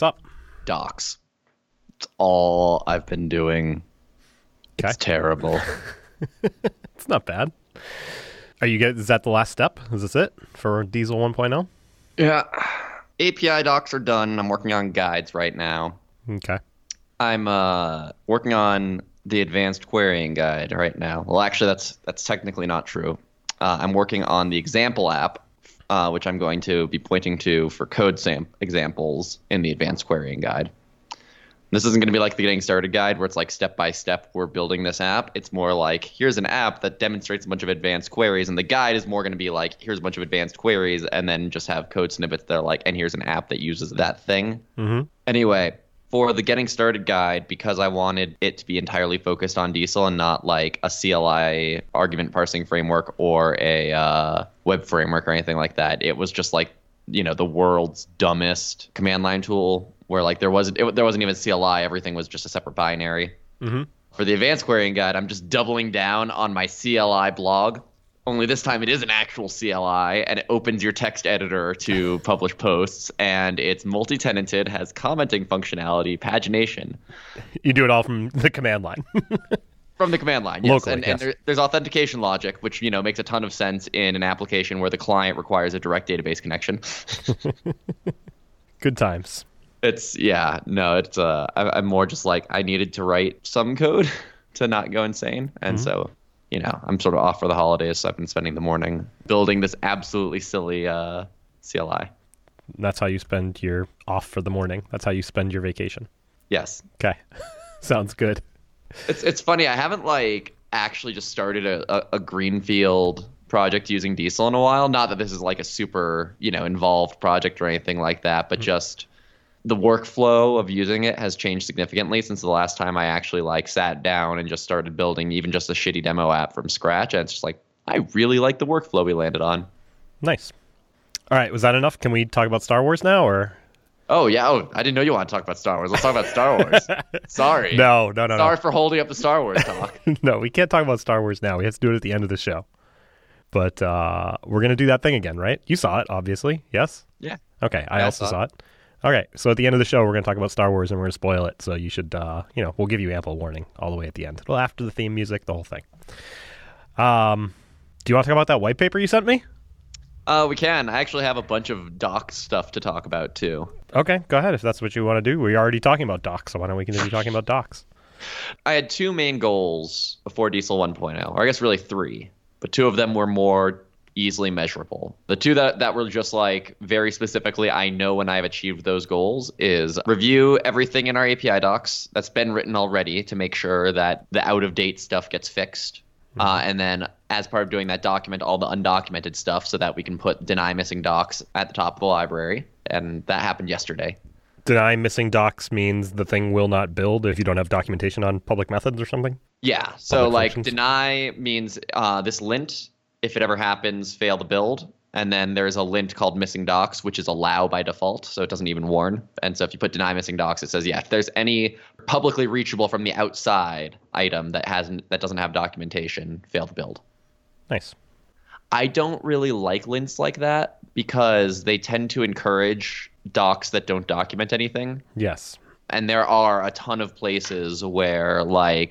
What's up? Docs. It's all I've been doing. Okay. It's terrible. It's not bad. Is that the last step? Is this it for Diesel 1.0? Yeah. API docs are done. I'm working on guides right now. Okay. I'm working on the advanced querying guide right now. Well, actually, that's technically not true. I'm working on the example app, which I'm going to be pointing to for code examples in the advanced querying guide. This isn't going to be like the getting started guide where it's like step by step we're building this app. It's more like here's an app that demonstrates a bunch of advanced queries, and the guide is more going to be like here's a bunch of advanced queries, and then just have code snippets that are like, and here's an app that uses that thing. Mm-hmm. Anyway, for the getting started guide, because I wanted it to be entirely focused on Diesel and not like a CLI argument parsing framework or a web framework or anything like that, it was just like, the world's dumbest command line tool where like there wasn't even CLI. Everything was just a separate binary. Mm-hmm. For the advanced querying guide, I'm just doubling down on my CLI blog. Only this time it is an actual CLI, and it opens your text editor to publish posts, and it's multi-tenanted, has commenting functionality, pagination. You do it all from the command line. From the command line, yes. Locally, yes. And there's authentication logic, which makes a ton of sense in an application where the client requires a direct database connection. Good times. I'm more just like I needed to write some code to not go insane, and so I'm sort of off for the holidays, so I've been spending the morning building this absolutely silly CLI. That's how you spend your off for the morning. That's how you spend your vacation. Yes. Okay. Sounds good. It's funny. I haven't actually just started a greenfield project using Diesel in a while. Not that this is like a super involved project or anything like that, but just the workflow of using it has changed significantly since the last time I actually sat down and just started building even just a shitty demo app from scratch. And it's just I really like the workflow we landed on. Nice. All right. Was that enough? Can we talk about Star Wars now, or? Oh, yeah. Oh, I didn't know you want to talk about Star Wars. Let's talk about Star Wars. Sorry. No. Sorry for holding up the Star Wars talk. No, we can't talk about Star Wars now. We have to do it at the end of the show. But we're going to do that thing again, right? You saw it, obviously. Yes? Yeah. Okay. I also saw it. Okay. So at the end of the show, we're going to talk about Star Wars and we're going to spoil it. So you should, we'll give you ample warning all the way at the end. Well, after the theme music, the whole thing. Do you want to talk about that white paper you sent me? We can. I actually have a bunch of docs stuff to talk about, too. Okay, go ahead if that's what you want to do. We're already talking about docs, so why don't we continue talking about docs? I had two main goals before Diesel 1.0, or I guess really three, but two of them were more easily measurable. The two that were just very specifically, I know when I've achieved those goals, is review everything in our API docs that's been written already to make sure that the out-of-date stuff gets fixed. And then as part of doing that, document all the undocumented stuff so that we can put deny missing docs at the top of the library. And that happened yesterday. Deny missing docs means the thing will not build if you don't have documentation on public methods or something? Yeah. So deny means this lint, if it ever happens, fail to build. And then there's a lint called missing docs, which is allow by default, so it doesn't even warn. And so if you put deny missing docs, it says, if there's any publicly reachable from the outside item that doesn't have documentation, fail to build. Nice. I don't really like lints like that because they tend to encourage docs that don't document anything. Yes. And there are a ton of places where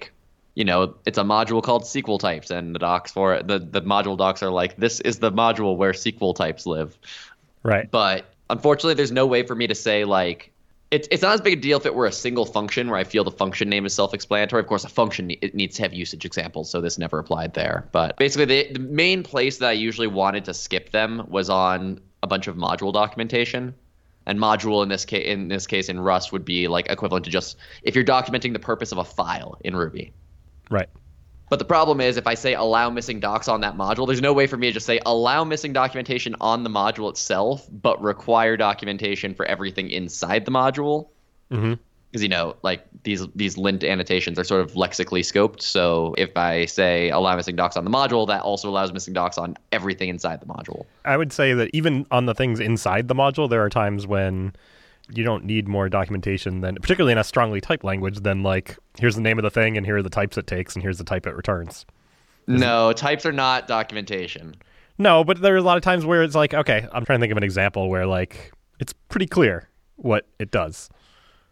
it's a module called SQL types, and the docs for it, the module docs are this is the module where SQL types live. Right. But unfortunately, there's no way for me to say it's not as big a deal if it were a single function where I feel the function name is self-explanatory. Of course, a function, it needs to have usage examples, so this never applied there. But basically, the main place that I usually wanted to skip them was on a bunch of module documentation. And module in this case in Rust would be equivalent to just if you're documenting the purpose of a file in Ruby. Right. But the problem is if I say allow missing docs on that module, there's no way for me to just say allow missing documentation on the module itself, but require documentation for everything inside the module. Mm-hmm. Because, these lint annotations are sort of lexically scoped. So if I say allow missing docs on the module, that also allows missing docs on everything inside the module. I would say that even on the things inside the module, there are times when you don't need more documentation than, particularly in a strongly typed language, than here's the name of the thing and here are the types it takes and here's the type it returns. No, types are not documentation. No, but there are a lot of times where it's okay, I'm trying to think of an example where it's pretty clear what it does.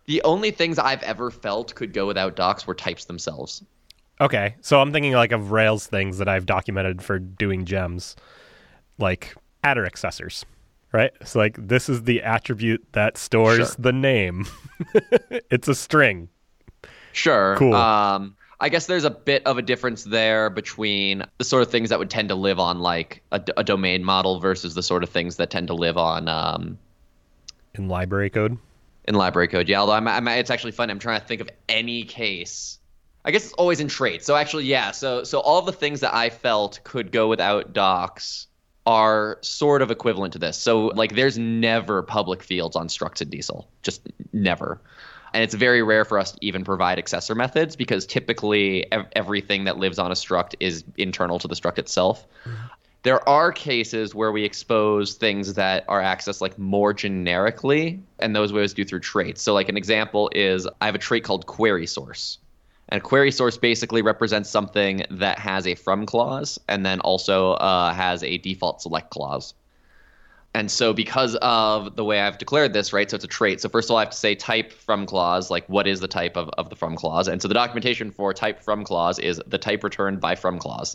The only things I've ever felt could go without docs were types themselves. Okay, so I'm thinking like of Rails things that I've documented for doing gems, like attr accessors, right? So like this is the attribute that stores the name. It's a string. Sure. Cool. I guess there's a bit of a difference there between the sort of things that would tend to live on like a domain model versus the sort of things that tend to live on in library code. In library code, yeah. Although it's actually fun. I'm trying to think of any case. I guess it's always in traits. So actually, yeah. So all the things that I felt could go without docs are sort of equivalent to this. So like, there's never public fields on structs in Diesel, just never. And it's very rare for us to even provide accessor methods because typically everything that lives on a struct is internal to the struct itself. There are cases where we expose things that are accessed like more generically, and those we always do through traits. So like an example is I have a trait called query source. And a query source basically represents something that has a from clause and then also has a default select clause. And so because of the way I've declared this, right, so it's a trait. So first of all, I have to say type from clause, like what is the type of the from clause? And so the documentation for type from clause is the type returned by from clause.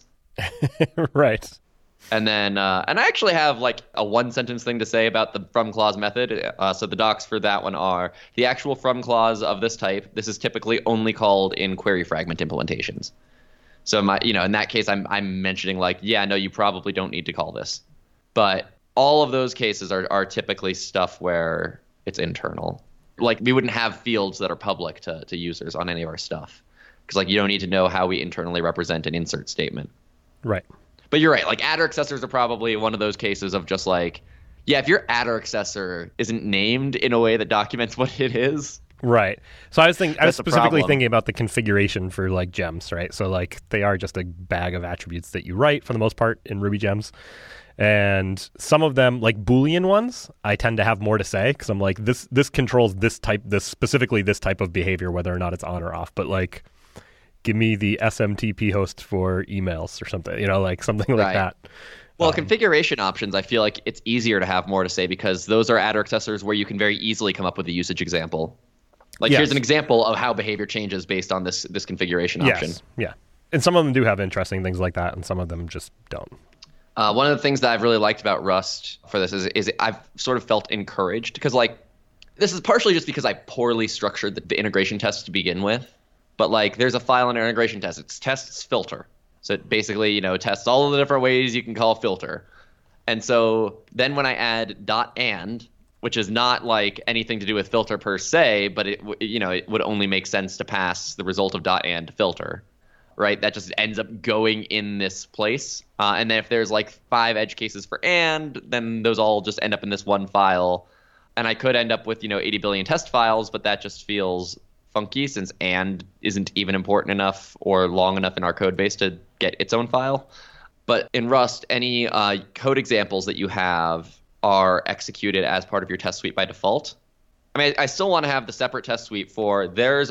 Right. And then, and I actually have like a one sentence thing to say about the from clause method. So the docs for that one are the actual from clause of this type. This is typically only called in query fragment implementations. So in that case, I'm mentioning like, yeah, no, you probably don't need to call this. But all of those cases are typically stuff where it's internal. Like we wouldn't have fields that are public to users on any of our stuff. Because like you don't need to know how we internally represent an insert statement. Right. But you're right. Like attr accessors are probably one of those cases of just like, yeah, if your attr accessor isn't named in a way that documents what it is. Right. So I was specifically problem. thinking about the configuration for like gems, right? So like they are just a bag of attributes that you write for the most part in Ruby gems. And some of them, like Boolean ones, I tend to have more to say because I'm like, this controls this type of behavior, whether or not it's on or off. But like, give me the SMTP host for emails or something, like something like that. Well, configuration options, I feel like it's easier to have more to say because those are attr accessors where you can very easily come up with a usage example. Like here's an example of how behavior changes based on this configuration option. Yes. Yeah. And some of them do have interesting things like that, and some of them just don't. One of the things that I've really liked about Rust for this is I've sort of felt encouraged because like this is partially just because I poorly structured the integration test to begin with. But like there's a file in our integration test. It's tests filter. So it basically, tests all of the different ways you can call filter. And so then when I add .and, which is not like anything to do with filter per se, but it would only make sense to pass the result of .and to filter, right? That just ends up going in this place. And then if there's like 5 edge cases for and, then those all just end up in this one file. And I could end up with, 80 billion test files, but that just feels funky since and isn't even important enough or long enough in our code base to get its own file. But in Rust, any code examples that you have are executed as part of your test suite by default. I mean, I still want to have the separate test suite for here's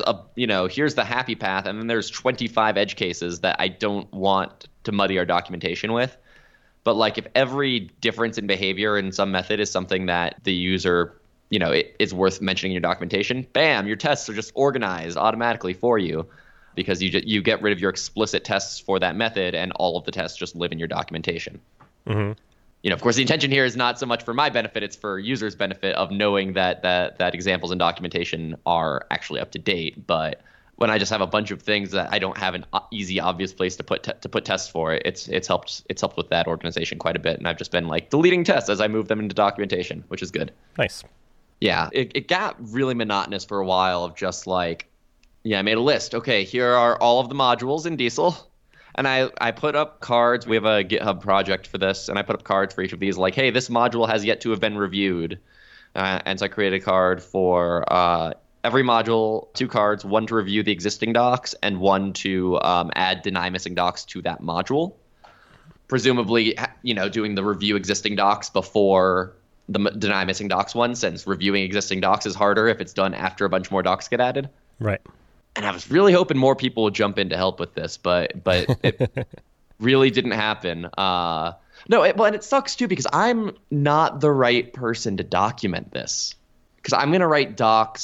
the happy path, and then there's 25 edge cases that I don't want to muddy our documentation with. But like if every difference in behavior in some method is something that the user it is worth mentioning in your documentation, bam, your tests are just organized automatically for you because you get rid of your explicit tests for that method and all of the tests just live in your documentation. Mm-hmm. Of course, the intention here is not so much for my benefit, it's for users' benefit of knowing that examples in documentation are actually up to date. But when I just have a bunch of things that I don't have an easy, obvious place to put tests for, it's helped with that organization quite a bit. And I've just been like deleting tests as I move them into documentation, which is good. Nice. Yeah, it got really monotonous for a while of just like, I made a list. Okay, here are all of the modules in Diesel. And I put up cards. We have a GitHub project for this. And I put up cards for each of these like, hey, this module has yet to have been reviewed. And so I created a card for every module, 2 cards, one to review the existing docs and one to add deny missing docs to that module. Presumably, doing the review existing docs before the deny missing docs one, since reviewing existing docs is harder if it's done after a bunch more docs get added. Right. And I was really hoping more people would jump in to help with this, but it really didn't happen. And it sucks too because I'm not the right person to document this because I'm going to write docs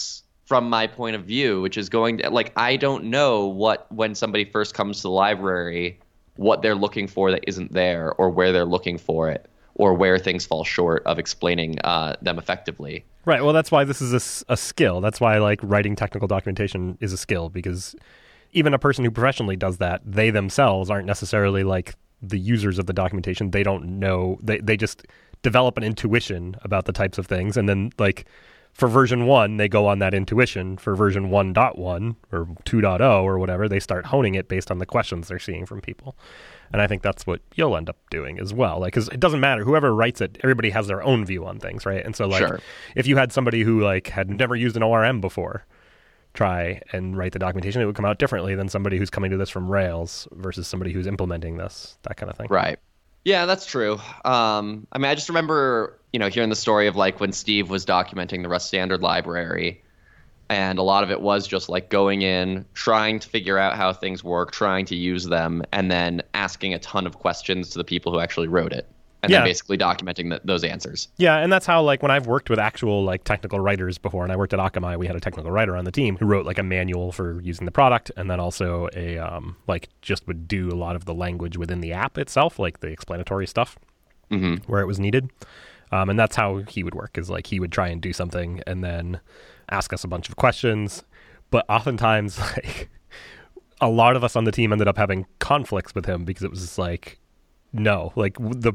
from my point of view, which is going to, like, I don't know when somebody first comes to the library, what they're looking for that isn't there, or where they're looking for it, or where things fall short of explaining them effectively. Right. Well, that's why this is a skill. That's why like writing technical documentation is a skill, because even a person who professionally does that, they themselves aren't necessarily like the users of the documentation. They don't know. They just develop an intuition about the types of things, and then like for version 1, they go on that intuition. For version 1.1 or 2.0 or whatever, they start honing it based on the questions they're seeing from people. And I think that's what you'll end up doing as well. Like, because it doesn't matter. Whoever writes it, everybody has their own view on things, right? And so, like, Sure. if you had somebody who, like, had never used an ORM before try and write the documentation, it would come out differently than somebody who's coming to this from Rails versus somebody who's implementing this, that kind of thing. Right. Yeah, that's true. I mean, I just remember, hearing the story of like when Steve was documenting the Rust standard library, and a lot of it was just like going in, trying to figure out how things work, trying to use them, and then asking a ton of questions to the people who actually wrote it. And then basically documenting those answers. Yeah, and that's how, like, when I've worked with actual, like, technical writers before, and I worked at Akamai, we had a technical writer on the team who wrote, like, a manual for using the product, and then also a, just would do a lot of the language within the app itself, like the explanatory stuff, where it was needed. And that's how he would work, is, like, he would try and do something and then ask us a bunch of questions. But oftentimes, like, a lot of us on the team ended up having conflicts with him because it was just like, no, like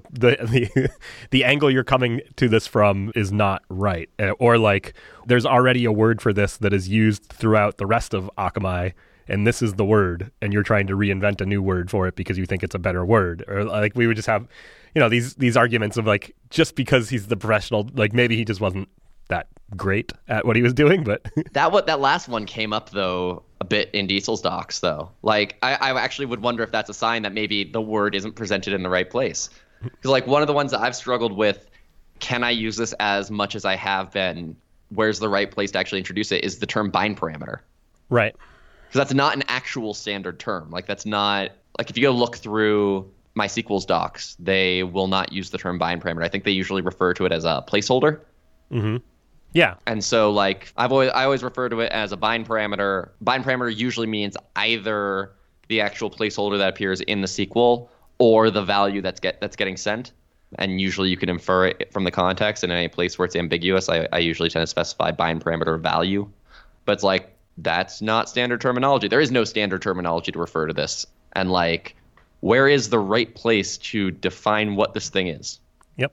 the angle you're coming to this from is not right. Or like there's already a word for this that is used throughout the rest of Akamai, and this is the word, and you're trying to reinvent a new word for it because you think it's a better word. Or like we would just have, these arguments of like, just because he's the professional, like maybe he just wasn't that great at what he was doing. But that last one came up though a bit in Diesel's docs though. Like I actually would wonder if that's a sign that maybe the word isn't presented in the right place. Because like one of the ones that I've struggled with, can I use this as much as I have been? Where's the right place to actually introduce it? Is the term bind parameter. Right. Because that's not an actual standard term. Like that's not, like if you go look through MySQL's docs, they will not use the term bind parameter. I think they usually refer to it as a placeholder. Mm-hmm. Yeah. And so like I always refer to it as a bind parameter. Bind parameter usually means either the actual placeholder that appears in the SQL or the value that's getting sent. And usually you can infer it from the context, and in any place where it's ambiguous, I usually tend to specify bind parameter value. But it's like, that's not standard terminology. There is no standard terminology to refer to this. And like, where is the right place to define what this thing is? Yep.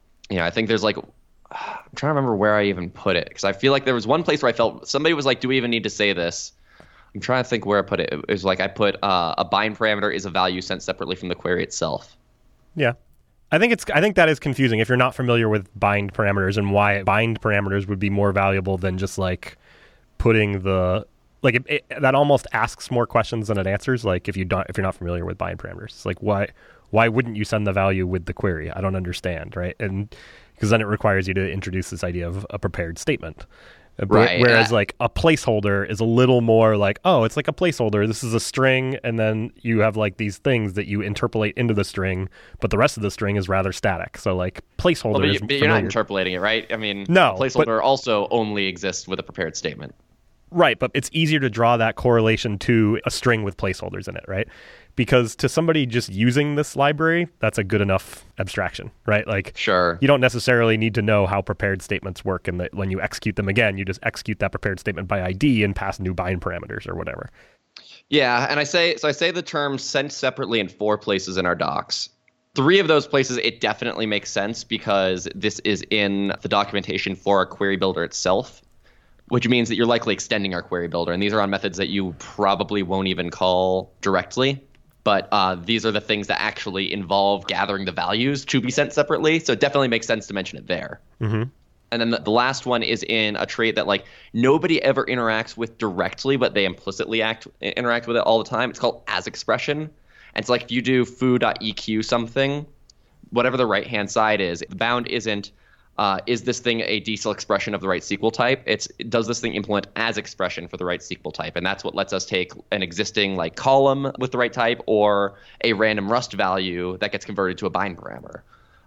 I think there's like, I'm trying to remember where I even put it, because I feel like there was one place where I felt somebody was like, do we even need to say this? I'm trying to think where I put it. It was like I put a bind parameter is a value sent separately from the query itself. Yeah. I think that is confusing if you're not familiar with bind parameters and why bind parameters would be more valuable than just like putting the like that almost asks more questions than it answers. Like if you're not familiar with bind parameters, it's like why wouldn't you send the value with the query? I don't understand, right? And because then it requires you to introduce this idea of a prepared statement. Right. Whereas like a placeholder is a little more like, oh, it's like a placeholder. This is a string, and then you have like these things that you interpolate into the string, but the rest of the string is rather static. So like placeholder but you're not interpolating it, right? I mean, no, a placeholder also only exists with a prepared statement. Right, but it's easier to draw that correlation to a string with placeholders in it, right? Because to somebody just using this library, that's a good enough abstraction, right? Like, sure, you don't necessarily need to know how prepared statements work, and that when you execute them again, you just execute that prepared statement by ID and pass new bind parameters or whatever. Yeah, and I say the term sent separately in 4 places in our docs. 3 of those places, it definitely makes sense because this is in the documentation for our query builder itself, which means that you're likely extending our query builder. And these are on methods that you probably won't even call directly. But these are the things that actually involve gathering the values to be sent separately. So it definitely makes sense to mention it there. Mm-hmm. And then the last one is in a trait that like nobody ever interacts with directly, but they implicitly interact with it all the time. It's called as expression. And it's like if you do foo.eq something, whatever the right-hand side is, the bound isn't is this thing a Diesel expression of the right SQL type? It's does this thing implement as expression for the right SQL type? And that's what lets us take an existing like column with the right type or a random Rust value that gets converted to a bind parameter.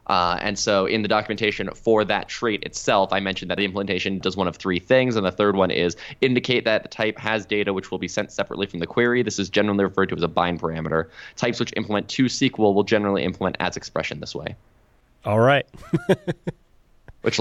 And so in the documentation for that trait itself, I mentioned that the implementation does one of three things. And the third one is indicate that the type has data which will be sent separately from the query. This is generally referred to as a bind parameter. Types which implement to SQL will generally implement as expression this way. All right. Which,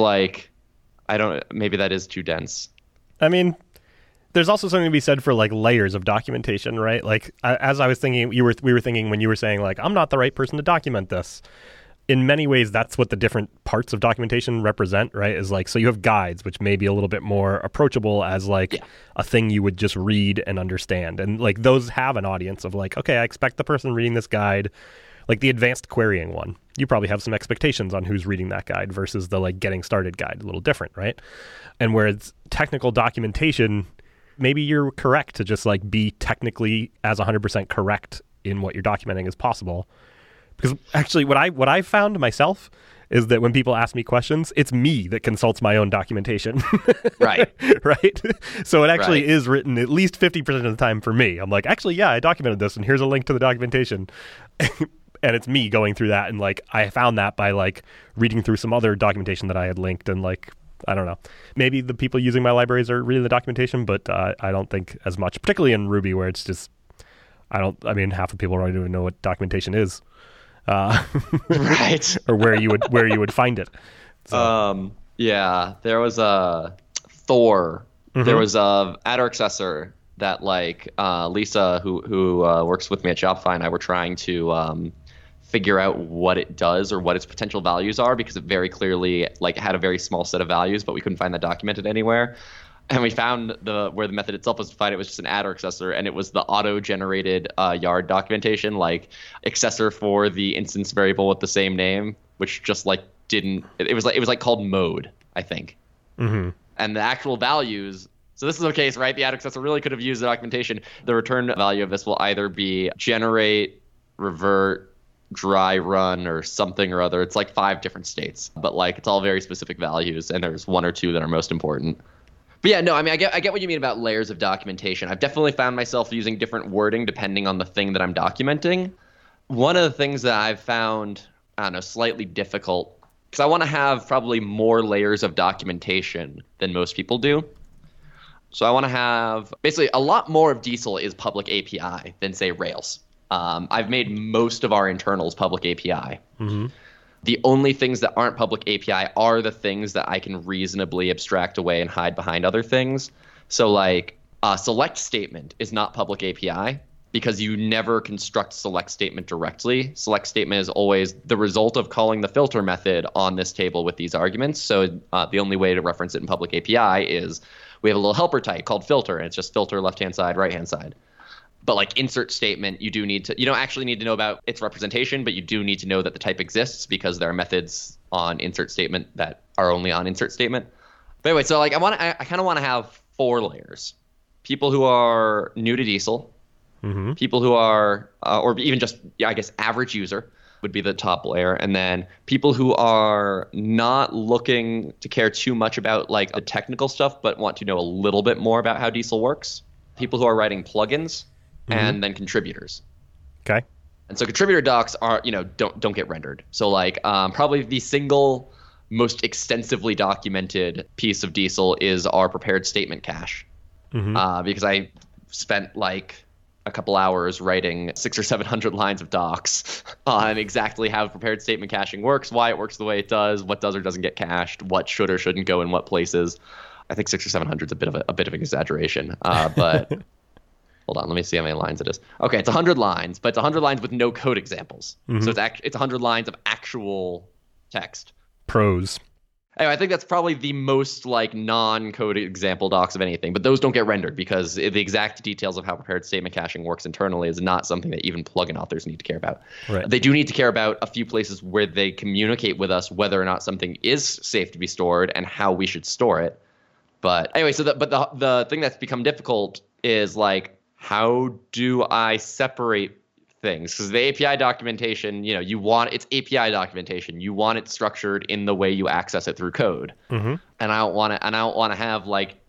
maybe that is too dense. I mean, there's also something to be said for layers of documentation, right? As I was thinking, we were thinking when you were saying I'm not the right person to document this. In many ways, that's what the different parts of documentation represent, right? Is so you have guides, which may be a little bit more approachable as a thing you would just read and understand. And those have an audience of okay, I expect the person reading this guide, the advanced querying one. You probably have some expectations on who's reading that guide versus the getting started guide, a little different, right? And whereas technical documentation, maybe you're correct to just be technically as 100% correct in what you're documenting as possible. Because actually what I found myself is that when people ask me questions, it's me that consults my own documentation. Right. Right? So it actually is written at least 50% of the time for me. I'm actually, yeah, I documented this, and here's a link to the documentation. And it's me going through that, and I found that by reading through some other documentation that I had linked, and I don't know. Maybe the people using my libraries are reading the documentation, but I don't think as much, particularly in Ruby where it's just, half the people don't even know what documentation is. Right. Or where you would find it. So. Yeah, there was a Thor. Mm-hmm. There was a adder accessor that Lisa, who works with me at Shopify, and I were trying to figure out what it does or what its potential values are, because it very clearly had a very small set of values, but we couldn't find that documented anywhere. And we found where the method itself was defined. It was just an adder accessor, and it was the auto-generated yard documentation, accessor for the instance variable with the same name, which just didn't. It was called mode, I think. Mm-hmm. And the actual values. So this is a case, right? The adder accessor really could have used the documentation. The return value of this will either be generate, revert, dry run, or something or other. It's 5 different states, but it's all very specific values, and there's 1 or 2 that are most important. But yeah, no, I get what you mean about layers of documentation. I've definitely found myself using different wording depending on the thing that I'm documenting. One of the things that I've found, slightly difficult, because I want to have probably more layers of documentation than most people do. So I want to have basically a lot more of Diesel is public API than, say, Rails. I've made most of our internals public API. Mm-hmm. The only things that aren't public API are the things that I can reasonably abstract away and hide behind other things. So select statement is not public API because you never construct select statement directly. Select statement is always the result of calling the filter method on this table with these arguments. So the only way to reference it in public API is we have a little helper type called filter, and it's just filter left-hand side, right-hand side. But insert statement, you don't actually need to know about its representation, but you do need to know that the type exists because there are methods on insert statement that are only on insert statement. But anyway, so I kind of want to have 4 layers. People who are new to Diesel, mm-hmm. people who are, or even just, I guess, average user would be the top layer. And then people who are not looking to care too much about the technical stuff, but want to know a little bit more about how Diesel works. People who are writing plugins. Mm-hmm. And then contributors. Okay. And so contributor docs are, don't get rendered. So probably the single most extensively documented piece of Diesel is our prepared statement cache. Mm-hmm. Because I spent a couple hours writing 600 or 700 lines of docs on exactly how prepared statement caching works, why it works the way it does, what does or doesn't get cached, what should or shouldn't go in what places. I think 600 or 700 is a bit of an exaggeration, but. Hold on, let me see how many lines it is. Okay, it's 100 lines, but it's 100 lines with no code examples. Mm-hmm. So it's 100 lines of actual text. Prose. Anyway, I think that's probably the most non-code example docs of anything, but those don't get rendered because the exact details of how prepared statement caching works internally is not something that even plugin authors need to care about. Right. They do need to care about a few places where they communicate with us whether or not something is safe to be stored and how we should store it. But anyway, so the thing that's become difficult is how do I separate things? Because the API documentation, you want it's API documentation. You want it structured in the way you access it through code. Mm-hmm. And I don't want to have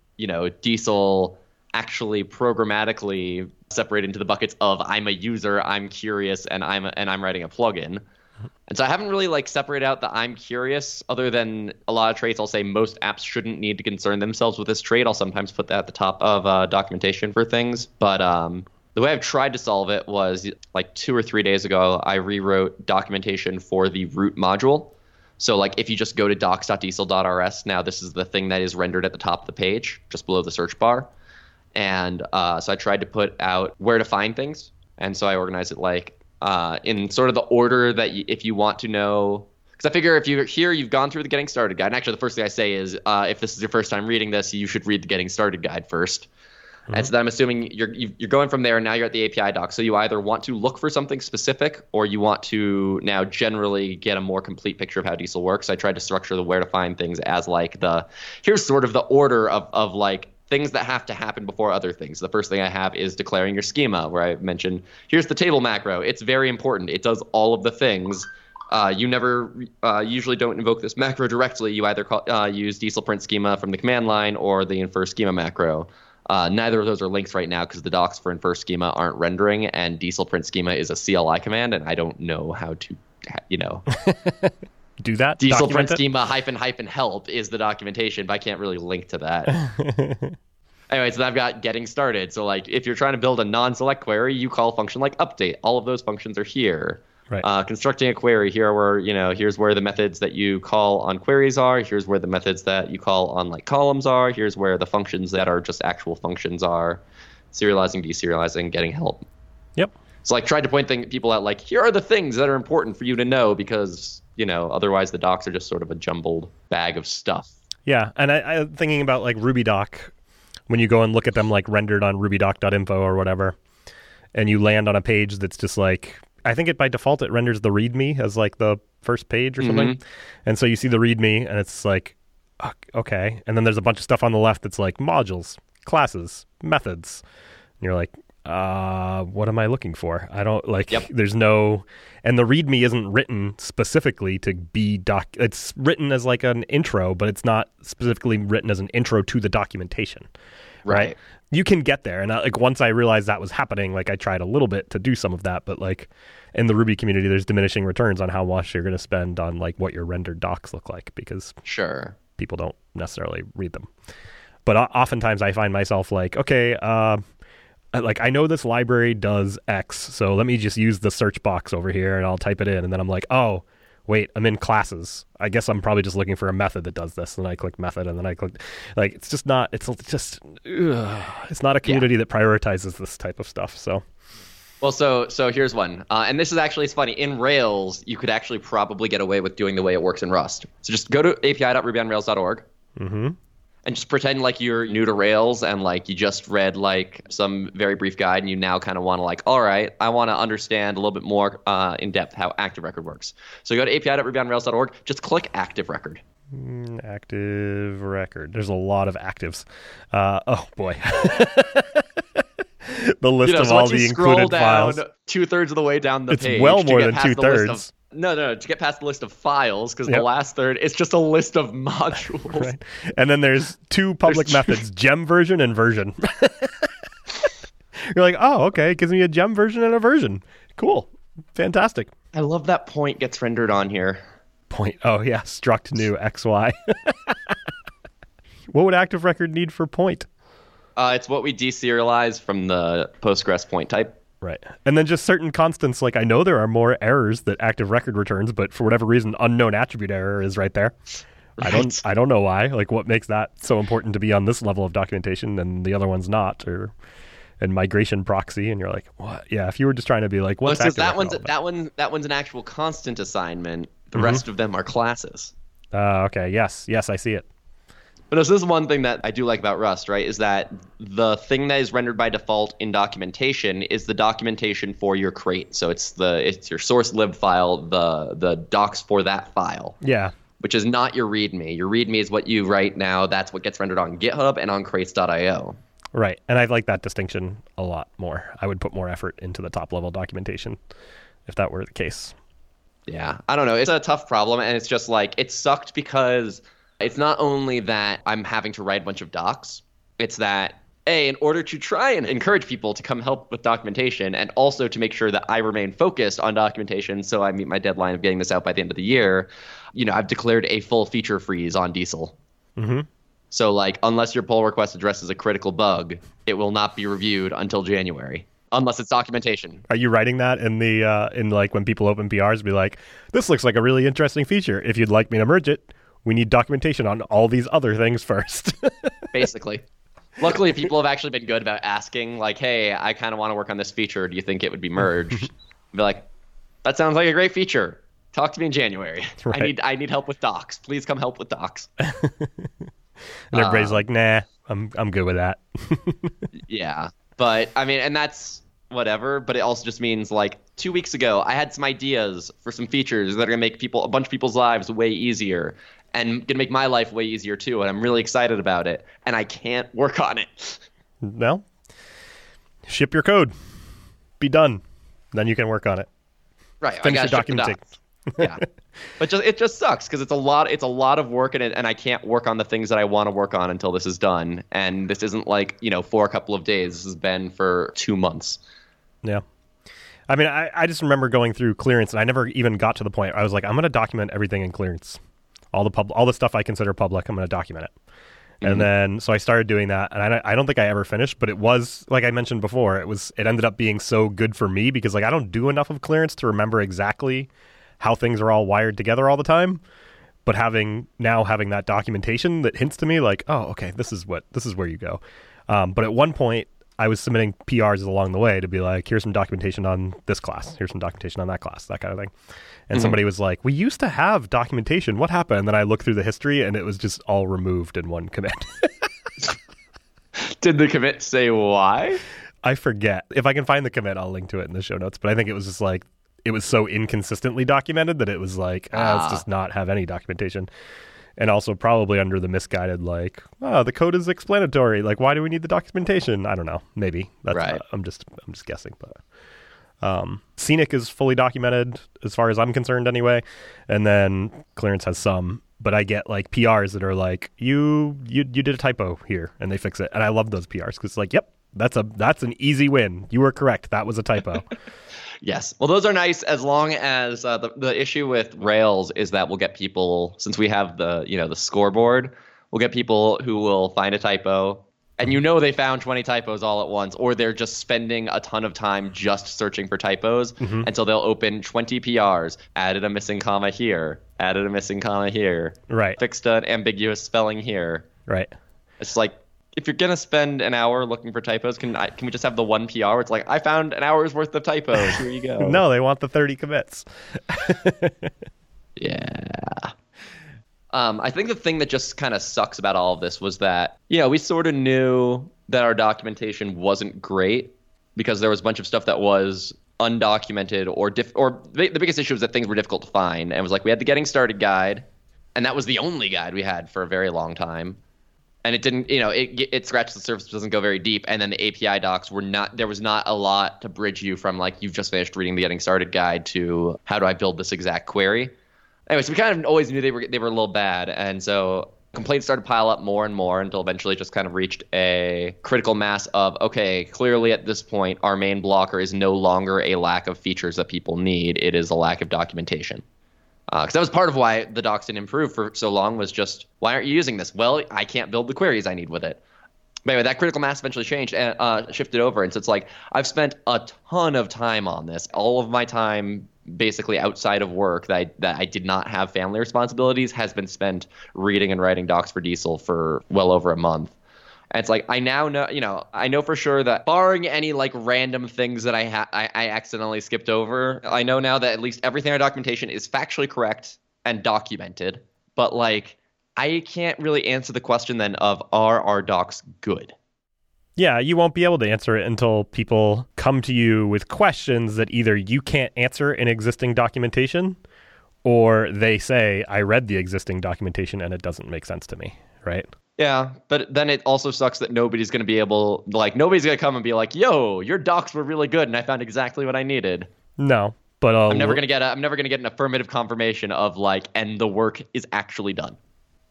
Diesel actually programmatically separate into the buckets of I'm a user, I'm curious, and I'm writing a plugin. And so I haven't really like separated out the I'm curious, other than a lot of traits I'll say most apps shouldn't need to concern themselves with this trait. I'll sometimes put that at the top of documentation for things. But the way I've tried to solve it was like 2 or 3 days ago, I rewrote documentation for the root module. So like if you just go to docs.diesel.rs, now this is the thing that is rendered at the top of the page, just below the search bar. And so I tried to put out where to find things. And so I organized it like in sort of the order that if you want to know, because I figure if you're here, you've gone through the Getting Started guide. And actually, the first thing I say is if this is your first time reading this, you should read the Getting Started guide first. Mm-hmm. And so then I'm assuming you're going from there, and now you're at the API doc. So you either want to look for something specific, or you want to now generally get a more complete picture of how Diesel works. I tried to structure the where to find things as like here's sort of the order of like things that have to happen before other things. The first thing I have is declaring your schema, where I mentioned, here's the table macro. It's very important. It does all of the things. You never usually don't invoke this macro directly. You either use diesel print schema from the command line or the infer schema macro. Neither of those are links right now because the docs for infer schema aren't rendering, and diesel print schema is a CLI command, and I don't know how to, do that. Diesel print schema -- help is the documentation, but I can't really link to that. Anyway, so I've got Getting Started. So like if you're trying to build a non-select query, you call a function like update. All of those functions are here. Right. Constructing a query, here's where the methods that you call on queries are. Here's where the methods that you call on like columns are. Here's where the functions that are just actual functions are. Serializing, deserializing, getting help. Yep. So like tried to point people out like, here are the things that are important for you to know because, otherwise the docs are just sort of a jumbled bag of stuff. Yeah, and I'm thinking about like RubyDoc, when you go and look at them like rendered on rubydoc.info or whatever, and you land on a page that's just like, I think by default it renders the README as like the first page or something. Mm-hmm. And so you see the README and it's like, okay. And then there's a bunch of stuff on the left that's like modules, classes, methods. And you're like, what am I looking for? I don't like, yep. There's no, and the README isn't written specifically to be it's written as like an intro, but it's not specifically written as an intro to the documentation. Right. You can get there. And like once I realized that was happening, like I tried a little bit to do some of that, but like in the Ruby community, there's diminishing returns on how much you're going to spend on like what your rendered docs look like because people don't necessarily read them. But oftentimes I find myself like, okay, like I know this library does X, so let me just use the search box over here and I'll type it in. And then I'm like, oh, wait, I'm in classes. I guess I'm probably just looking for a method that does this. And I click method, and then I click, like, it's just not, it's not a community that prioritizes this type of stuff. So, well, so here's one. And this is actually, it's funny. In Rails, you could actually probably get away with doing the way it works in Rust. So just go to api.rubyonrails.org. Mm-hmm. And just pretend like you're new to Rails and like you just read like some very brief guide and you now kind of want to like, all right, I want to understand a little bit more in depth how Active Record works. So go to api.rubyonrails.org, just click Active Record. Active Record. There's a lot of actives. Oh boy. The list of all the included files. 2/3 of the way down the page. It's well more than 2/3. No, to get past the list of files, because the last third, it's just a list of modules. Right. And then there's two public methods, gem version and version. You're like, oh, okay, it gives me a gem version and a version. Cool. Fantastic. I love that point gets rendered on here. Point. Oh, yeah, struct new XY. What would Active Record need for point? It's what we deserialize from the Postgres point type. Right. And then just certain constants, like I know there are more errors that Active Record returns, but for whatever reason, unknown attribute error is right there. Right. I don't know why. Like what makes that so important to be on this level of documentation and the other one's not, and migration proxy, and you're like, what? Yeah, if you were just trying to be like, what's Active Record all about? that one's an actual constant assignment. The rest of them are classes. Okay. Yes, I see it. But this is one thing that I do like about Rust, right, is that the thing that is rendered by default in documentation is the documentation for your crate. So it's your source lib file, the docs for that file. Yeah. Which is not your README. Your README is what you write now. That's what gets rendered on GitHub and on crates.io. Right. And I like that distinction a lot more. I would put more effort into the top level documentation if that were the case. Yeah. I don't know. It's a tough problem, and it's just like it sucked because it's not only that I'm having to write a bunch of docs, it's that in order to try and encourage people to come help with documentation, and also to make sure that I remain focused on documentation so I meet my deadline of getting this out by the end of the year, I've declared a full feature freeze on Diesel. Mm-hmm. So, like, unless your pull request addresses a critical bug, it will not be reviewed until January, unless it's documentation. Are you writing that in the in like when people open PRs, be like, this looks like a really interesting feature. If you'd like me to merge it, we need documentation on all these other things first. Basically. Luckily, people have actually been good about asking, like, hey, I kind of want to work on this feature. Do you think it would be merged? Be like, that sounds like a great feature. Talk to me in January. Right. I need help with docs. Please come help with docs. And everybody's like, nah, I'm good with that. Yeah. But, I mean, and that's whatever. But it also just means, like, 2 weeks ago, I had some ideas for some features that are going to make a bunch of people's lives way easier. And going to make my life way easier, too. And I'm really excited about it. And I can't work on it. Well, ship your code. Be done. Then you can work on it. Right. Finish your documentation. Yeah. But it just sucks because it's a lot of work in it, and I can't work on the things that I want to work on until this is done. And this isn't like, for a couple of days. This has been for 2 months. Yeah. I mean, I just remember going through clearance, and I never even got to the point. I was like, I'm going to document everything in clearance. All the stuff I consider public, I'm going to document it. Mm-hmm. And then, so I started doing that, and I don't think I ever finished, but it was, like I mentioned before, it ended up being so good for me because, like, I don't do enough of clearance to remember exactly how things are all wired together all the time. But having that documentation that hints to me, like, oh, okay, this is where you go. But at one point, I was submitting PRs along the way to be like, here's some documentation on this class, here's some documentation on that class, that kind of thing. And somebody was like, we used to have documentation. What happened? And then I looked through the history, and it was just all removed in one commit. Did the commit say why? I forget. If I can find the commit, I'll link to it in the show notes. But I think it was just like, it was so inconsistently documented that it was like, let's just not have any documentation. And also probably under the misguided, like, the code is explanatory. Like, why do we need the documentation? I don't know. Maybe. That's right. I'm just guessing, but... Scenic is fully documented as far as I'm concerned anyway, and then clearance has some, but I get like PRs that are like, you did a typo here, and they fix it, and I love those PRs because it's like, yep, that's an easy win, you were correct, that was a typo. Yes, well, those are nice as long as the issue with Rails is that we'll get people, since we have the scoreboard, we'll get people who will find a typo. And they found 20 typos all at once, or they're just spending a ton of time just searching for typos. Mm-hmm. And so they'll open 20 PRs, added a missing comma here, added a missing comma here, right? Fixed an ambiguous spelling here. Right. It's like, if you're going to spend an hour looking for typos, can we just have the one PR? It's like, I found an hour's worth of typos. Here you go. No, they want the 30 commits. Yeah. I think the thing that just kind of sucks about all of this was that, we sort of knew that our documentation wasn't great because there was a bunch of stuff that was undocumented or the biggest issue was that things were difficult to find. And it was like, we had the Getting Started guide, and that was the only guide we had for a very long time. And it didn't, it scratches the surface, doesn't go very deep. And then the API docs there was not a lot to bridge you from, like, you've just finished reading the Getting Started guide to how do I build this exact query. Anyway, so we kind of always knew they were a little bad, and so complaints started to pile up more and more until eventually it just kind of reached a critical mass of, okay, clearly at this point our main blocker is no longer a lack of features that people need, it is a lack of documentation. Because that was part of why the docs didn't improve for so long, was just, why aren't you using this? Well, I can't build the queries I need with it. But anyway, that critical mass eventually changed and shifted over, and so it's like, I've spent a ton of time on this, all of my time basically outside of work that I did not have family responsibilities has been spent reading and writing docs for Diesel for well over a month. And it's like, I now know, I know for sure that barring any like random things that I accidentally skipped over, I know now that at least everything in our documentation is factually correct and documented. But like, I can't really answer the question then of, are our docs good? Yeah, you won't be able to answer it until people come to you with questions that either you can't answer in existing documentation, or they say, I read the existing documentation and it doesn't make sense to me, right? Yeah, but then it also sucks that nobody's going to come and be like, yo, your docs were really good and I found exactly what I needed. No, but I'm never going to get an affirmative confirmation of like, and the work is actually done.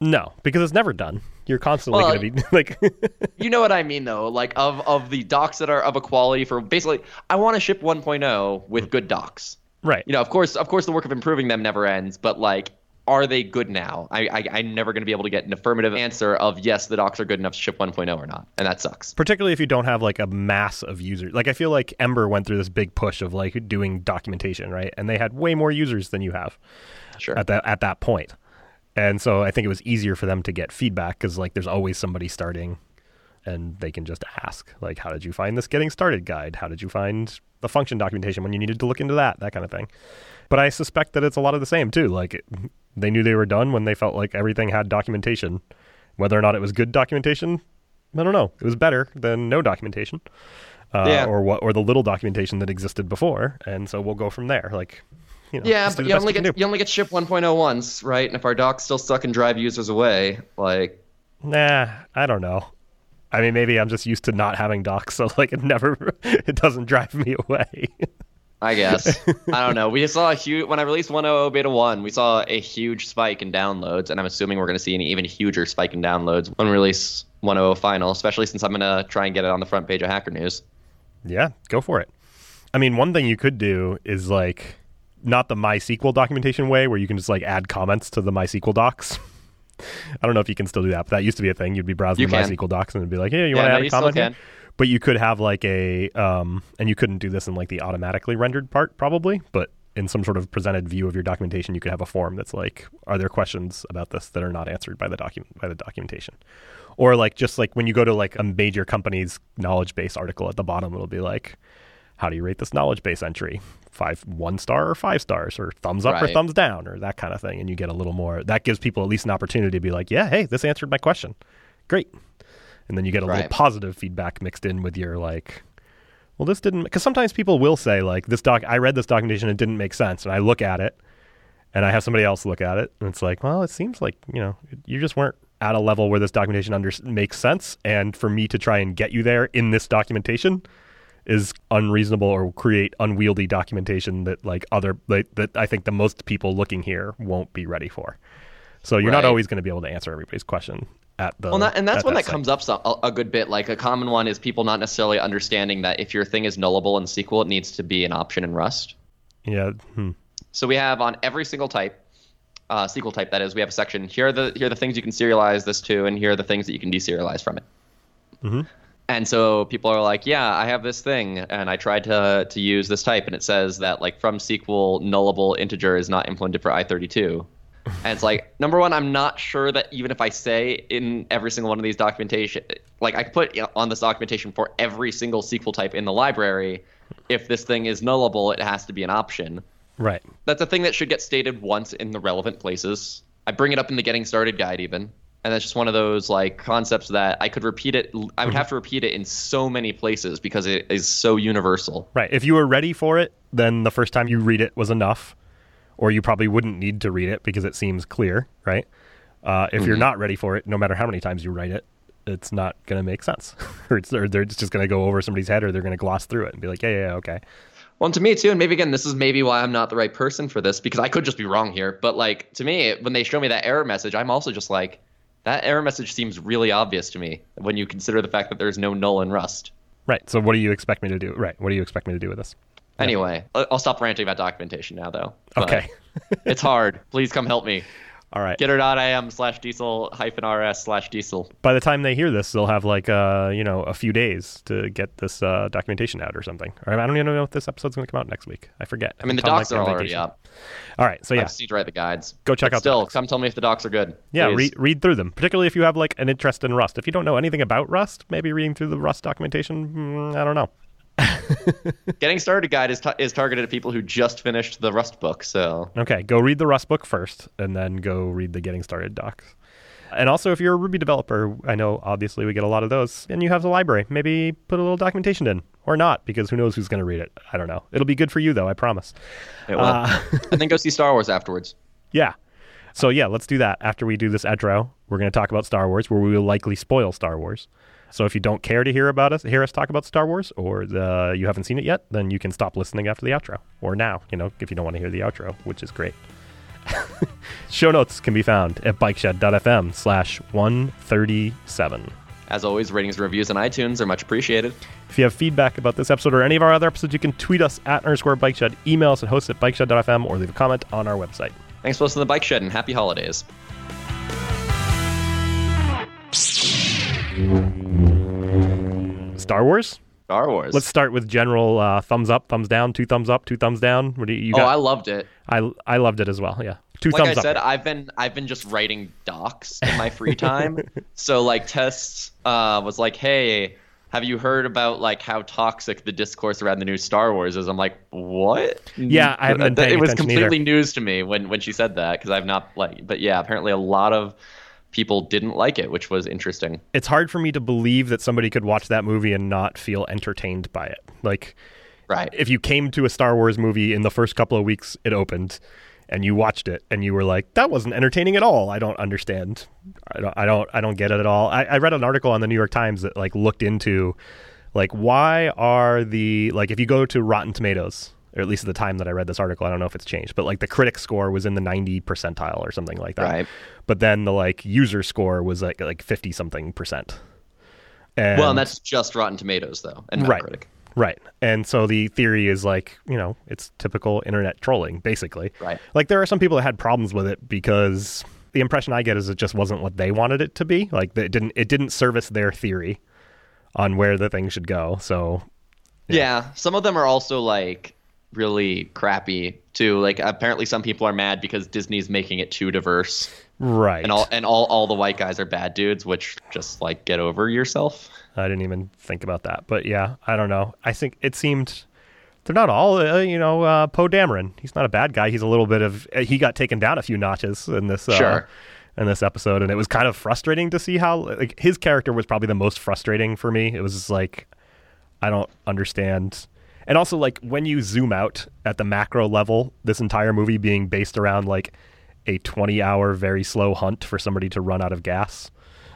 No, because it's never done. You're constantly Well, going to be like, You know what I mean, though. Like of the docs that are of a quality for basically, I want to ship 1.0 with good docs. right. You know, of course, the work of improving them never ends. But like, are they good now? I'm never going to be able to get an affirmative answer of yes, the docs are good enough to ship 1.0 or not, and that sucks. Particularly if you don't have like a mass of users. Like I feel like Ember went through this big push of like doing documentation, right? And they had way more users than you have Sure. at that point. And so I think it was easier for them to get feedback because like there's always somebody starting and they can just ask like, how did you find this getting started guide? How did you find the function documentation when you needed to look into that kind of thing. But I suspect that it's a lot of the same too. Like they knew they were done when they felt like everything had documentation. Whether or not it was good documentation, I don't know. It was better than no documentation, or the little documentation that existed before. And so we'll go from there. Like, you know, yeah, but you only get ship 1.0 once, right? And if our doc's still stuck and drive users away, like, nah, I don't know. I mean, maybe I'm just used to not having docs, so like it doesn't drive me away. I guess. I don't know. We saw when I released 1.0 beta 1, we saw a huge spike in downloads, and I'm assuming we're going to see an even huger spike in downloads when we release 1.0 final, especially since I'm going to try and get it on the front page of Hacker News. Yeah, go for it. I mean, one thing you could do is like not the MySQL documentation way where you can just like add comments to the MySQL docs. I don't know if you can still do that, but that used to be a thing. You'd be browsing the MySQL docs and it'd be like, hey, you want to add a comment here? But you could have like a, and you couldn't do this in like the automatically rendered part probably, but in some sort of presented view of your documentation, you could have a form that's like, are there questions about this that are not answered by the documentation? Or like, just like when you go to like a major company's knowledge base article at the bottom, it'll be like, how do you rate this knowledge base entry? 1 star or 5 stars, or thumbs up or thumbs down, or that kind of thing. And you get a little more, that gives people at least an opportunity to be like, yeah, hey, this answered my question. Great. And then you get a little positive feedback mixed in with your like, well, this didn't, because sometimes people will say like, I read this documentation, it didn't make sense. And I look at it and I have somebody else look at it and it's like, well, it seems like, you know, you just weren't at a level where this documentation makes sense. And for me to try and get you there in this documentation is unreasonable or create unwieldy documentation that like that I think the most people looking here won't be ready for. So you're not always going to be able to answer everybody's question at the. Well, and that's when that comes up a good bit. Like a common one is people not necessarily understanding that if your thing is nullable in SQL, it needs to be an option in Rust. Yeah. So we have on every single type, SQL type that is, we have a section. Here are the things you can serialize this to, and here are the things that you can deserialize from it. Mm-hmm. And so people are like, yeah, I have this thing, and I tried to use this type, and it says that like from SQL, nullable integer is not implemented for I32. And it's like, number one, I'm not sure that even if I say in every single one of these documentation, like I could put on this documentation for every single SQL type in the library, if this thing is nullable, it has to be an option. Right. That's a thing that should get stated once in the relevant places. I bring it up in the Getting Started guide even. And that's just one of those like concepts that I could repeat it. I would have to repeat it in so many places because it is so universal. Right. If you were ready for it, then the first time you read it was enough. Or you probably wouldn't need to read it because it seems clear, right? If you're not ready for it, no matter how many times you write it, it's not going to make sense. or they're just going to go over somebody's head, or they're going to gloss through it and be like, yeah, okay. Well, and to me too, and maybe again, this is maybe why I'm not the right person for this, because I could just be wrong here. But like to me, when they show me that error message, I'm also just like, that error message seems really obvious to me when you consider the fact that there's no null in Rust. Right. So what do you expect me to do? Right. What do you expect me to do with this? Anyway, I'll stop ranting about documentation now, though. Okay. It's hard. Please come help me. All right. Gitter.im/diesel-r/diesel. By the time they hear this, they'll have like a few days to get this documentation out or something. Or I don't even know if this episode's going to come out next week. I forget. I mean, the docs are already up. All right. So yeah, I just need to write the guides. Go check out. Still, come tell me if the docs are good. Yeah, read through them, particularly if you have like an interest in Rust. If you don't know anything about Rust, maybe reading through the Rust documentation. I don't know. Getting Started guide is targeted at people who just finished the Rust book. So okay, go read the Rust book first, and then go read the Getting Started docs. And also, if you're a Ruby developer, I know obviously we get a lot of those, and you have the library, maybe put a little documentation in, or not, because who knows who's going to read it. I don't know. It'll be good for you though, I promise. It will. And then go see Star Wars afterwards. Yeah. So yeah, let's do that after we do this outro. We're going to talk about Star Wars, where we will likely spoil Star Wars. So if you don't care to hear us talk about Star Wars, or you haven't seen it yet, then you can stop listening after the outro. Or now, if you don't want to hear the outro, which is great. Show notes can be found at bikeshed.fm/137. As always, ratings and reviews on iTunes are much appreciated. If you have feedback about this episode or any of our other episodes, you can tweet us at _bikeshed, email us at host@bikeshed.fm, or leave a comment on our website. Thanks for listening to The Bike Shed, and happy holidays. Star Wars? Star Wars. Let's start with general thumbs up, thumbs down, 2 thumbs up, 2 thumbs down. What do you got? I loved it. I loved it as well. Yeah, 2 like thumbs I said, up. I've been just writing docs in my free time. So like Tess was like, "Hey, have you heard about like how toxic the discourse around the new Star Wars is?" I'm like, "What?" Yeah, I haven't been paying It was attention completely either. news to me when she said that, because I've not like. But yeah, apparently a lot of people didn't like it, which was interesting. It's hard for me to believe that somebody could watch that movie and not feel entertained by it. Like, Right. if you came to a Star Wars movie in the first couple of weeks it opened, and you watched it and you were like, that wasn't entertaining at all. I don't understand. I don't get it at all. I read an article on the New York Times that like looked into like why are the like if you go to Rotten Tomatoes, or at least at the time that I read this article, I don't know if it's changed, but like the critic score was in the 90 percentile or something like that. Right. But then the like user score was like 50 something percent. And Well, and that's just Rotten Tomatoes though, and not Right. Critic. Right. And so the theory is like, it's typical internet trolling, basically. Right. Like there are some people that had problems with it because the impression I get is it just wasn't what they wanted it to be. Like it didn't service their theory on where the thing should go. So Yeah, some of them are also like really crappy too. Like apparently some people are mad because Disney's making it too diverse, right. and all the white guys are bad dudes. Which just like get over yourself. I didn't even think about that. But yeah, I don't know. I think it seemed they're not all, Poe Dameron. He's not a bad guy. He's a little bit of, he got taken down a few notches in this, Sure. in this episode. And it was kind of frustrating to see how, like, his character was probably the most frustrating for me. It was just like, I don't understand. And also, like, when you zoom out at the macro level, this entire movie being based around, like, a 20-hour very slow hunt for somebody to run out of gas.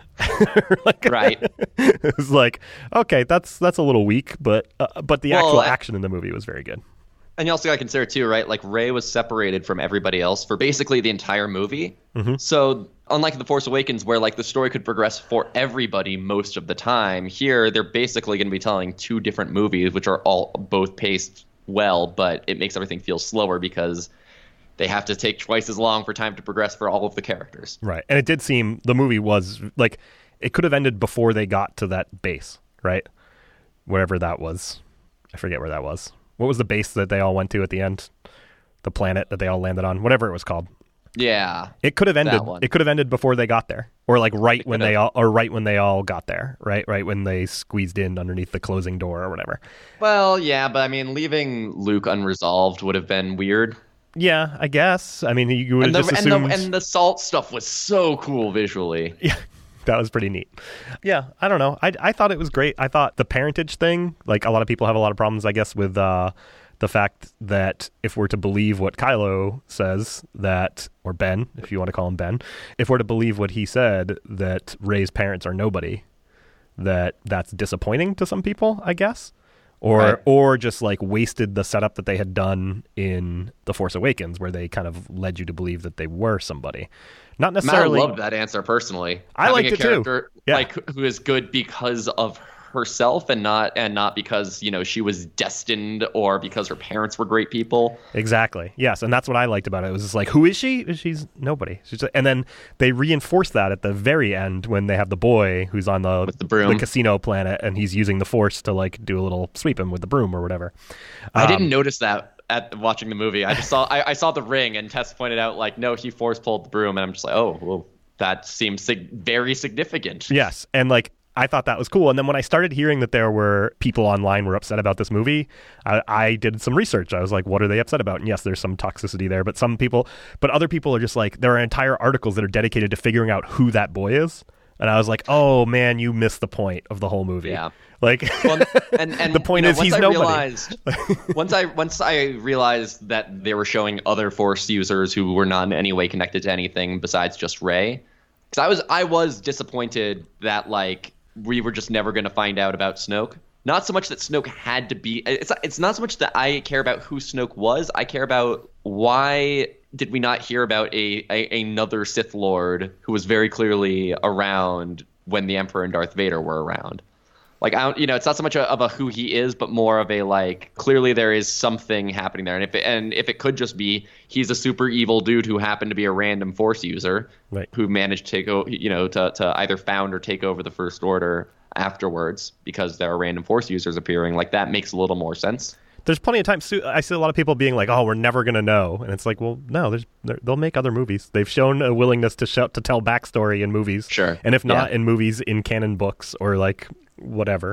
Like, Right. it was like, okay, that's a little weak, but the Well, actual action in the movie was very good. And you also got to consider too, right? Like Rey was separated from everybody else for basically the entire movie. Mm-hmm. So unlike The Force Awakens, where like the story could progress for everybody most of the time, here they're basically going to be telling 2 different movies, which are all both paced well, but it makes everything feel slower because they have to take twice as long for time to progress for all of the characters. Right. And it did seem the movie was like, it could have ended before they got to that base, right? Wherever that was. I forget where that was. What was the base that they all went to at the end? The planet that they all landed on, whatever it was called. Yeah. It could have ended. That one. It could have ended before they got there, or like right when they could've. all got there, right when they squeezed in underneath the closing door or whatever. Well, yeah, but I mean, leaving Luke unresolved would have been weird. Yeah, I guess. I mean, you would And have just assumed. and the salt stuff was so cool visually. Yeah, that was pretty neat. Yeah, I don't know. I thought it was great. I thought the parentage thing, like a lot of people have a lot of problems, I guess, with the fact that if we're to believe what Kylo says, or Ben, if you want to call him Ben, if we're to believe what he said, that Rey's parents are nobody, that's disappointing to some people, I guess. Or just like wasted the setup that they had done in The Force Awakens, where they kind of led you to believe that they were somebody. Not necessarily. I loved that answer personally. I liked Having it a too. character Yeah. like who is good because of herself and not because she was destined or because her parents were great people. Exactly. Yes, and that's what I liked about it. It was just like, who is she? She's nobody. And then they reinforce that at the very end when they have the boy who's on With the broom. the casino planet, and he's using the Force to like do a little sweep him with the broom or whatever. I didn't notice that at watching the movie. I just saw I saw the ring, and Tess pointed out like, no, he force pulled the broom, and I'm just like, oh, well, that seems very significant. Yes, and like I thought that was cool. And then when I started hearing that there were people online were upset about this movie, I did some research. I was like, what are they upset about? And yes, there's some toxicity there, but other people are just like, there are entire articles that are dedicated to figuring out who that boy is. And I was like, oh man, you missed the point of the whole movie. Yeah. Like, Well, and the point is he's nobody. Once I realized that they were showing other Force users who were not in any way connected to anything besides just Rey, because I was disappointed that like we were just never going to find out about Snoke. Not so much that Snoke had to be. It's not so much that I care about who Snoke was. I care about why did we not hear about another Sith Lord who was very clearly around when the Emperor and Darth Vader were around? Like, I don't, it's not so much of a who he is, but more of a, like, clearly there is something happening there. And if it could just be he's a super evil dude who happened to be a random Force user, right, who managed to take to either found or take over the First Order afterwards because there are random Force users appearing, like, that makes a little more sense. There's plenty of times I see a lot of people being like, "Oh, we're never gonna know," and it's like, well, no, they'll make other movies. They've shown a willingness to tell backstory in movies, sure, and if not in movies, in canon books or like whatever.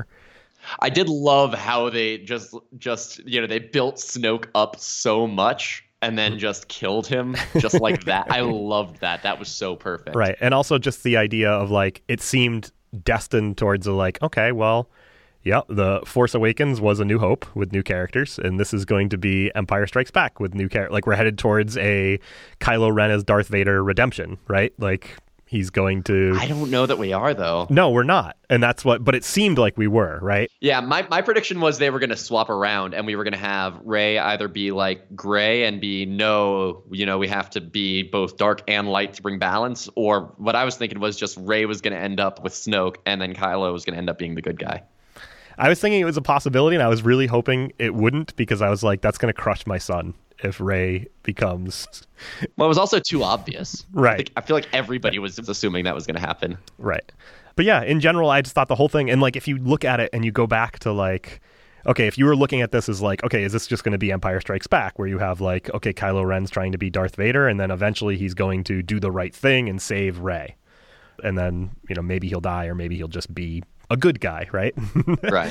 I did love how they just they built Snoke up so much and then just killed him just like that. I loved that. That was so perfect. Right, and also just the idea of like it seemed destined towards a like, okay, well. Yeah, The Force Awakens was A New Hope with new characters, and this is going to be Empire Strikes Back with new characters. Like, we're headed towards a Kylo Ren as Darth Vader redemption, right? Like, he's going to... I don't know that we are, though. No, we're not. And that's what... But it seemed like we were, right? Yeah, my prediction was they were going to swap around, and we were going to have Rey either be, like, gray and be, no, we have to be both dark and light to bring balance, or what I was thinking was just Rey was going to end up with Snoke, and then Kylo was going to end up being the good guy. I was thinking it was a possibility, and I was really hoping it wouldn't, because I was like, that's going to crush my son if Rey becomes... Well, it was also too obvious. Right. I feel like everybody was assuming that was going to happen. Right. But yeah, in general, I just thought the whole thing, and like if you look at it and you go back to like, okay, if you were looking at this as like, okay, is this just going to be Empire Strikes Back, where you have like, okay, Kylo Ren's trying to be Darth Vader, and then eventually he's going to do the right thing and save Rey. And then, maybe he'll die, or maybe he'll just be a good guy, right? Right.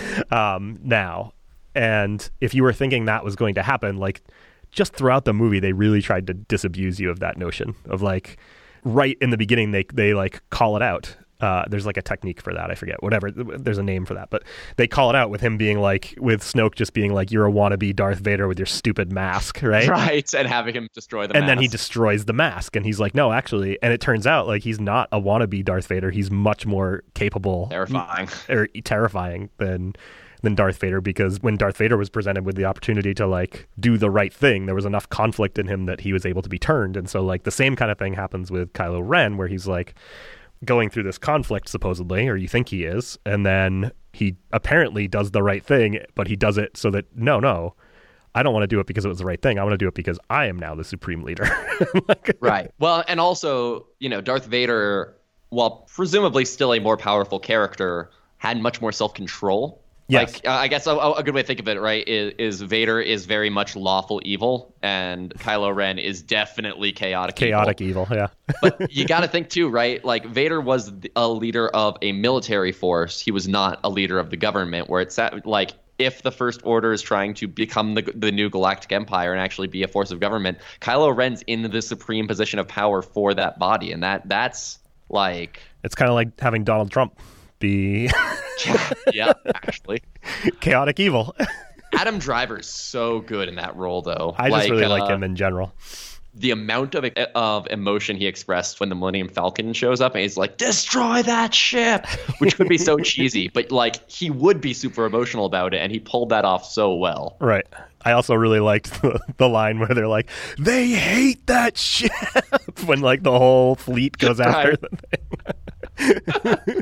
Now, and if you were thinking that was going to happen, like just throughout the movie, they really tried to disabuse you of that notion of like right in the beginning, they like call it out. There's like a technique for that. I forget, whatever. There's a name for that, but they call it out with him being like, with Snoke just being like, you're a wannabe Darth Vader with your stupid mask, right? Right. And having him destroy the mask. And then he destroys the mask, and he's like, no, actually, and it turns out like he's not a wannabe Darth Vader. He's much more capable, terrifying than Darth Vader, because when Darth Vader was presented with the opportunity to like do the right thing, there was enough conflict in him that he was able to be turned. And so like the same kind of thing happens with Kylo Ren, where he's like going through this conflict supposedly, or you think he is, and then he apparently does the right thing, but he does it so that no, I don't want to do it because it was the right thing. I want to do it because I am now the supreme leader. Right. Well, and also, Darth Vader, while presumably still a more powerful character, had much more self-control. Yes. Like, I guess a good way to think of it, right, is Vader is very much lawful evil, and Kylo Ren is definitely chaotic evil, yeah. But you got to think, too, right? Like, Vader was a leader of a military force. He was not a leader of the government, where it's like, if the First Order is trying to become the new Galactic Empire and actually be a force of government, Kylo Ren's in the supreme position of power for that body, and that's, like... It's kind of like having Donald Trump be... yeah, actually. Chaotic evil. Adam Driver's so good in that role, though. I just really like him in general. The amount of emotion he expressed when the Millennium Falcon shows up and he's like, destroy that ship, which could be so cheesy, but like he would be super emotional about it, and he pulled that off so well. Right. I also really liked the line where they're like, they hate that ship, when like the whole fleet goes after the thing.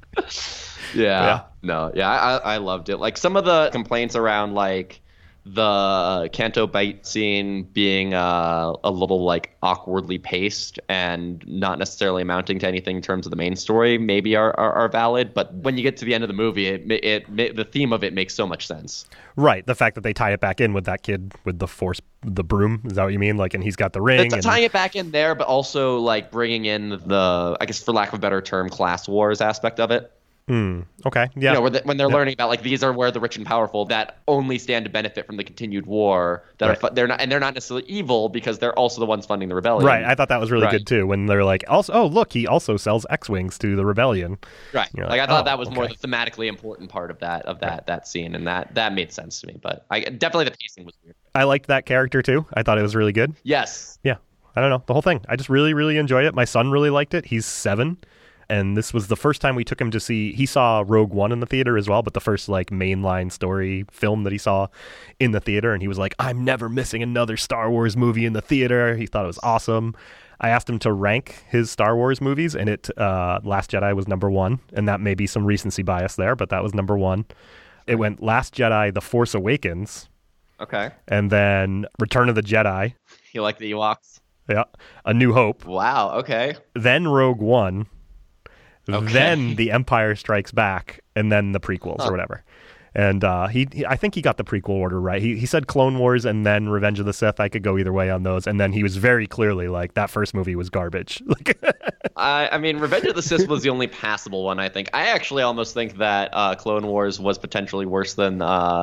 Yeah. No. Yeah. I loved it. Like some of the complaints around like the Canto Bight scene being a little like awkwardly paced and not necessarily amounting to anything in terms of the main story maybe are valid, but when you get to the end of the movie, the theme of it makes so much sense. Right, the fact that they tie it back in with that kid with the broom, is that what you mean? Like, and he's got the ring. Tying it back in there, but also like bringing in the, I guess for lack of a better term, class wars aspect of it. Okay. Yeah. When they're learning about like these are where the rich and powerful that only stand to benefit from the continued war that they're not necessarily evil because they're also the ones funding the rebellion. Right. I thought that was really good too when they're like, also, oh look, he also sells X-wings to the rebellion. Right. Like I thought that was more the thematically important part of that scene, and that made sense to me. But definitely the pacing was weird. I liked that character too. I thought it was really good. Yes. Yeah. I don't know, the whole thing. I just really, really enjoyed it. My son really liked it. He's 7. And this was the first time we took him to see, he saw Rogue One in the theater as well, but the first like mainline story film that he saw in the theater. And he was like, I'm never missing another Star Wars movie in the theater. He thought it was awesome. I asked him to rank his Star Wars movies, and Last Jedi was number 1. And that may be some recency bias there, but that was number 1. It went Last Jedi, The Force Awakens. Okay. And then Return of the Jedi. You like the Ewoks? Yeah. A New Hope. Wow. Okay. Then Rogue One. Okay. Then The Empire Strikes Back, and then the prequels or whatever. And he I think he got the prequel order right. He said Clone Wars and then Revenge of the Sith. I could go either way on those. And then he was very clearly like, that first movie was garbage. I mean, Revenge of the Sith was the only passable one, I think. I actually almost think that Clone Wars was potentially worse than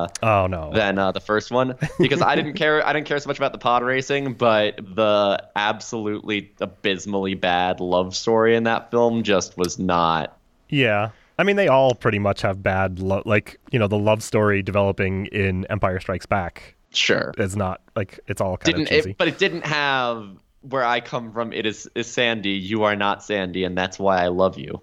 the first one, because I didn't care so much about the pod racing, but the absolutely abysmally bad love story in that film just was not. Yeah. I mean, they all pretty much have bad, the love story developing in Empire Strikes Back. Sure. It's not, like, it's all kind of cheesy. But it didn't have, where I come from, it is Sandy, you are not Sandy, and that's why I love you.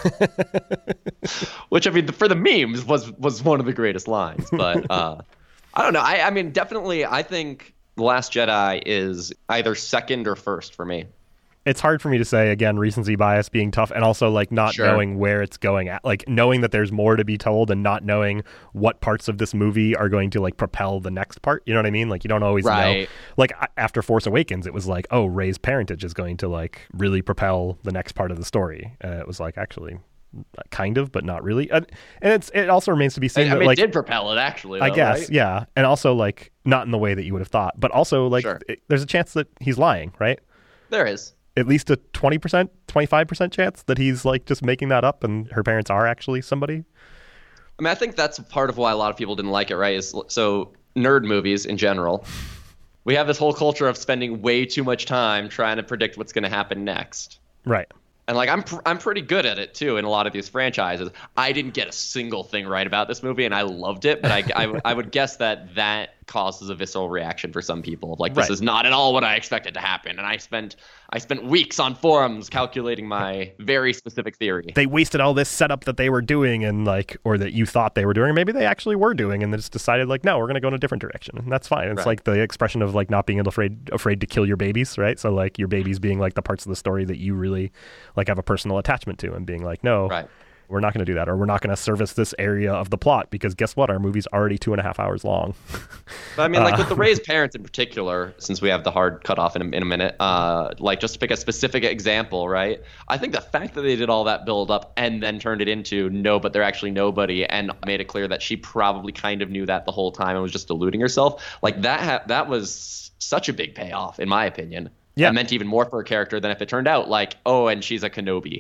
Which, I mean, for the memes, was one of the greatest lines. But, I don't know. I mean, definitely, I think The Last Jedi is either second or first for me. It's hard for me to say, again, recency bias being tough, and also like not knowing where it's going at, like knowing that there's more to be told and not knowing what parts of this movie are going to like propel the next part. You know what I mean? Like you don't always know. Like after Force Awakens, it was like, oh, Rey's parentage is going to like really propel the next part of the story. And it was like, actually, kind of, but not really. And it also remains to be seen. I mean, it did propel it, actually, though, I guess, right? Yeah. And also like not in the way that you would have thought, but also like there's a chance that he's lying, right? There is. At least a 20%, 25% chance that he's like just making that up and her parents are actually somebody. I mean, I think that's part of why a lot of people didn't like it, right? So nerd movies in general, we have this whole culture of spending way too much time trying to predict what's going to happen next. Right. And like I'm pretty good at it too in a lot of these franchises. I didn't get a single thing right about this movie, and I loved it. But I would guess that causes a visceral reaction for some people. Like this is not at all what I expected to happen. And I spent weeks on forums calculating my very specific theory. They wasted all this setup that they were doing, and like, or that you thought they were doing, or maybe they actually were doing, and they just decided like, no, we're going to go in a different direction, and that's fine. It's like the expression of like not being afraid to kill your babies, right? So like your babies being like the parts of the story that you really like have a personal attachment to, and being like, no, we're not going to do that, or we're not going to service this area of the plot because guess what? Our movie's already 2.5 hours long. But I mean, like with the Rey's parents in particular, since we have the hard cutoff in a minute, like just to pick a specific example, right? I think the fact that they did all that build up and then turned it into no, but they're actually nobody, and made it clear that she probably kind of knew that the whole time and was just deluding herself, like that was such a big payoff, in my opinion. Yeah, it meant even more for her character than if it turned out like, oh, and she's a Kenobi.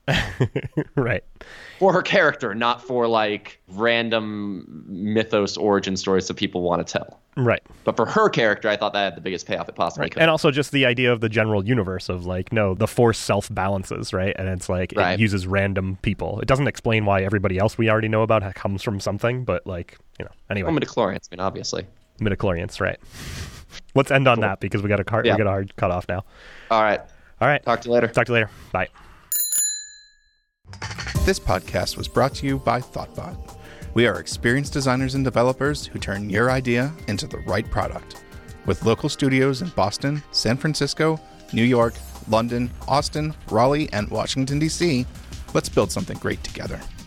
Right. For her character, not for like random mythos origin stories that people want to tell. Right. But for her character, I thought that had the biggest payoff it possibly could. And also just the idea of the general universe of like, no, the Force self-balances, right? And it's like, it uses random people. It doesn't explain why everybody else we already know about comes from something, but like, you know, anyway. Well, midichlorians, I mean, obviously. Midichlorians, right. Let's end on that because we got a hard cut off now. All right. Talk to you later. Bye. This podcast was brought to you by Thoughtbot. We are experienced designers and developers who turn your idea into the right product. With local studios in Boston, San Francisco, New York, London, Austin, Raleigh, and Washington, D.C., let's build something great together.